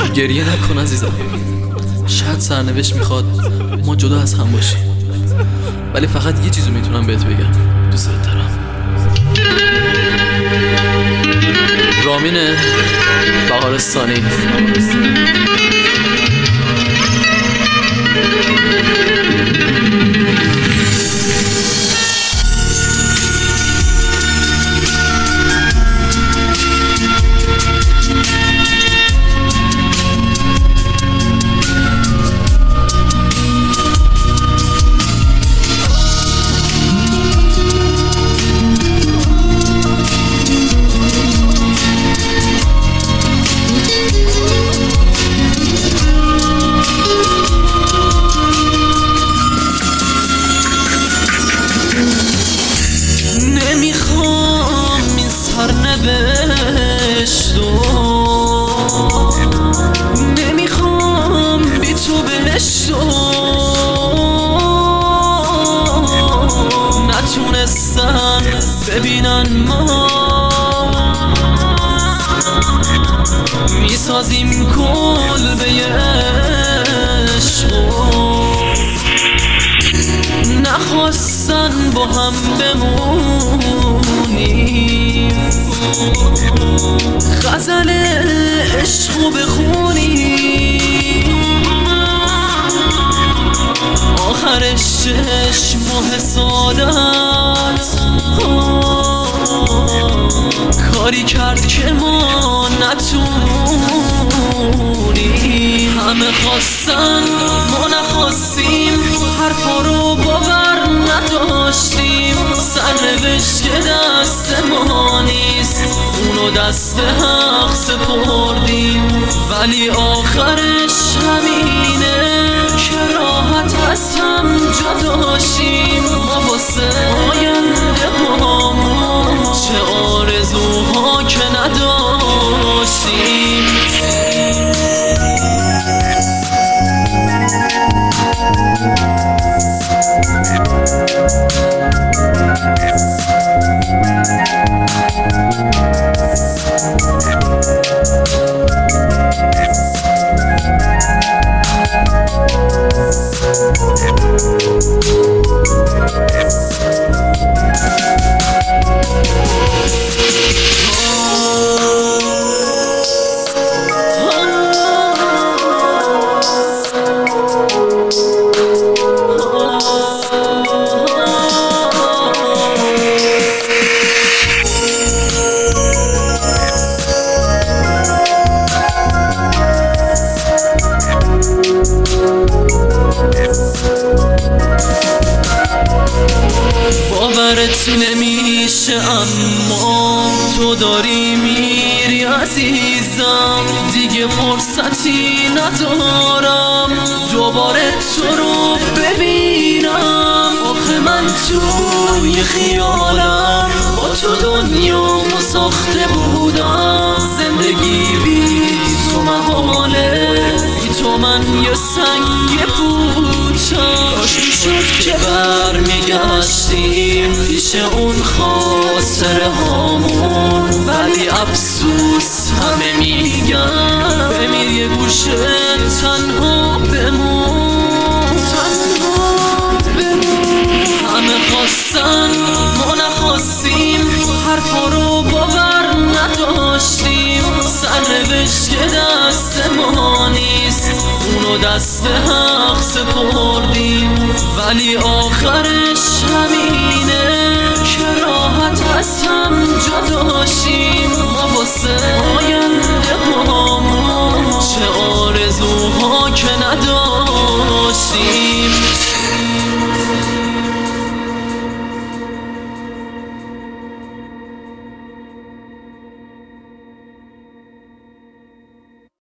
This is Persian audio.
گریه نکن عزیزم. شاید سرنوشت میخواد ما جدا از هم باشیم، ولی فقط یه چیزو میتونم بهت بگم: دوست دارم. رامین بهارستانی. نمیخوام این سرنوشتو، نمیخوام بی تو بهشتو، نتونستن ببینن ما میسازیم کلبه عشقو، نخواستن با هم بمونیم، غزل عشقو بخونیم، آخرش 6 ماه سعادت کاری کرد که ما نتونیم. همه خواستن ما نخواستیم، حرفا رو باور نداشتیم، سرنوشت که دست ما نیست اونو دست حق سپردیم، ولی آخرش همینه که راحت از هم جداشیم. ما واسه آینده هامون چه آرزوها که نداشتیم. باورت نمیشه اما تو داری میری عزیزم، دیگه فرصتی ندارم دوباره تو رو ببینم. آخه من توی خیالم با تو دنیامو ساخته بودم، زندگی بی تو محاله، بی تو من یه سنگ پوچم. کاش میشد که برمیگشتیم پیش اون خاطره هامون، ولی افسوس همه میگن بمیر یه گوشه تنها بمون، همه خواستن ما نخواستیم، حرفا رو باور نداشتیم، سرنوشت که دست ما نیست اونو دست حق سپردیم، ولی آخرش همینه که راحت از هم جداشیم. ما واسه